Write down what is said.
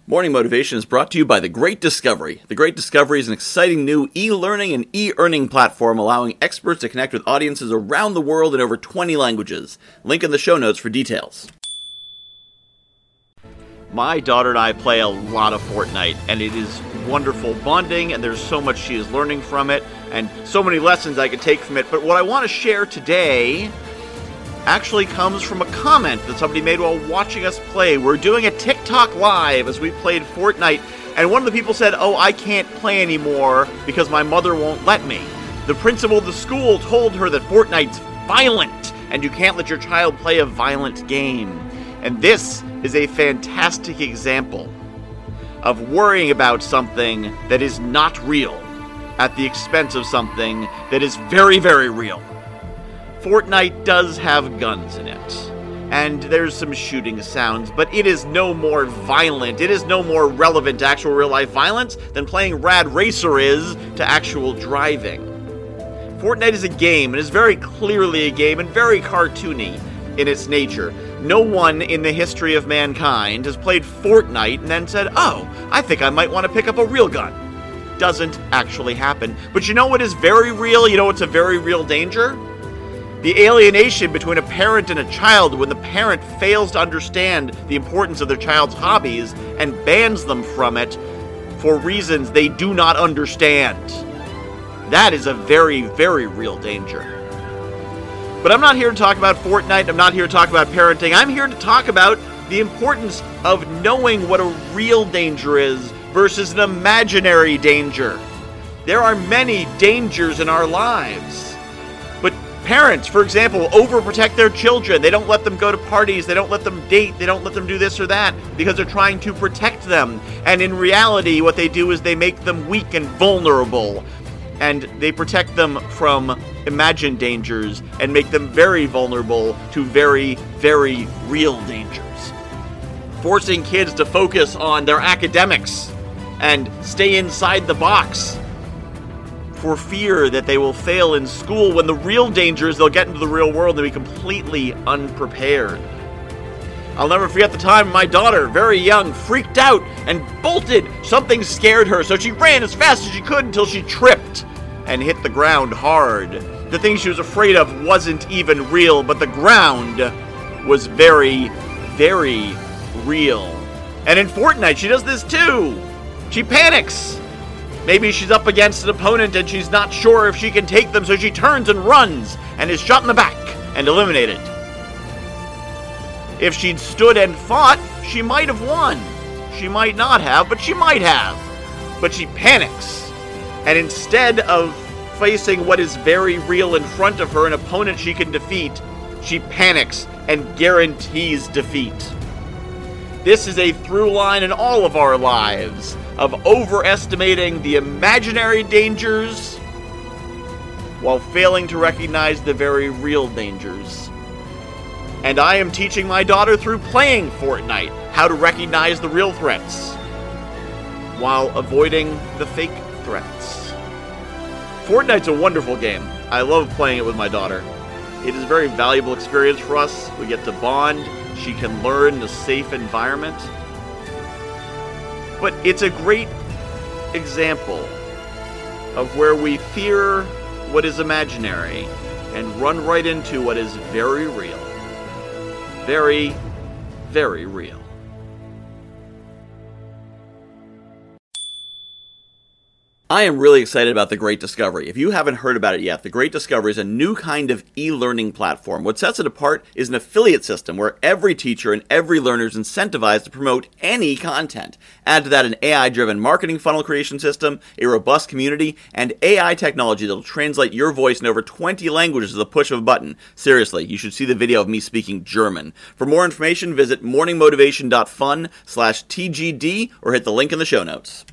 Morning Motivation is brought to you by The Great Discovery. The Great Discovery is an exciting new e-learning and e-earning platform allowing experts to connect with audiences around the world in over 20 languages. Link in the show notes for details. My daughter and I play a lot of Fortnite, and it is wonderful bonding, and there's so much she is learning from it, and so many lessons I could take from it. But what I want to share today actually comes from a comment that somebody made while watching us play. We're doing a TikTok live as we played Fortnite, and one of the people said, "Oh, I can't play anymore because my mother won't let me." The principal of the school told her that Fortnite's violent, and you can't let your child play a violent game. And this is a fantastic example of worrying about something that is not real at the expense of something that is very, very real. Fortnite does have guns in it, and there's some shooting sounds, but it is no more violent, it is no more relevant to actual real-life violence than playing Rad Racer is to actual driving. Fortnite is a game, and is very clearly a game, and very cartoony in its nature. No one in the history of mankind has played Fortnite and then said, "Oh, I think I might want to pick up a real gun." Doesn't actually happen. But you know what is very real? You know what's a very real danger? The alienation between a parent and a child when the parent fails to understand the importance of their child's hobbies and bans them from it for reasons they do not understand. That is a very, very real danger. But I'm not here to talk about Fortnite, I'm not here to talk about parenting, I'm here to talk about the importance of knowing what a real danger is versus an imaginary danger. There are many dangers in our lives. Parents, for example, overprotect their children. They don't let them go to parties, they don't let them date, they don't let them do this or that because they're trying to protect them. And in reality, what they do is they make them weak and vulnerable. And they protect them from imagined dangers and make them very vulnerable to very, very real dangers. Forcing kids to focus on their academics and stay inside the box for fear that they will fail in school, when the real danger is they'll get into the real world and be completely unprepared. I'll never forget the time my daughter, very young, freaked out and bolted. Something scared her, so she ran as fast as she could until she tripped and hit the ground hard. The thing she was afraid of wasn't even real, but the ground was very, very real. And in Fortnite, she does this too. She panics. Maybe she's up against an opponent and she's not sure if she can take them, so she turns and runs and is shot in the back and eliminated. If she'd stood and fought, she might have won. She might not have, but she might have. But she panics. And instead of facing what is very real in front of her, an opponent she can defeat, she panics and guarantees defeat. This is a through line in all of our lives of overestimating the imaginary dangers while failing to recognize the very real dangers. And I am teaching my daughter through playing Fortnite how to recognize the real threats while avoiding the fake threats. Fortnite's a wonderful game. I love playing it with my daughter. It is a very valuable experience for us. We get to bond. She can learn in a safe environment. But it's a great example of where we fear what is imaginary and run right into what is very real. Very, very real. I am really excited about The Great Discovery. If you haven't heard about it yet, The Great Discovery is a new kind of e-learning platform. What sets it apart is an affiliate system where every teacher and every learner is incentivized to promote any content. Add to that an AI-driven marketing funnel creation system, a robust community, and AI technology that will translate your voice in over 20 languages with a push of a button. Seriously, you should see the video of me speaking German. For more information, visit morningmotivation.fun/TGD or hit the link in the show notes.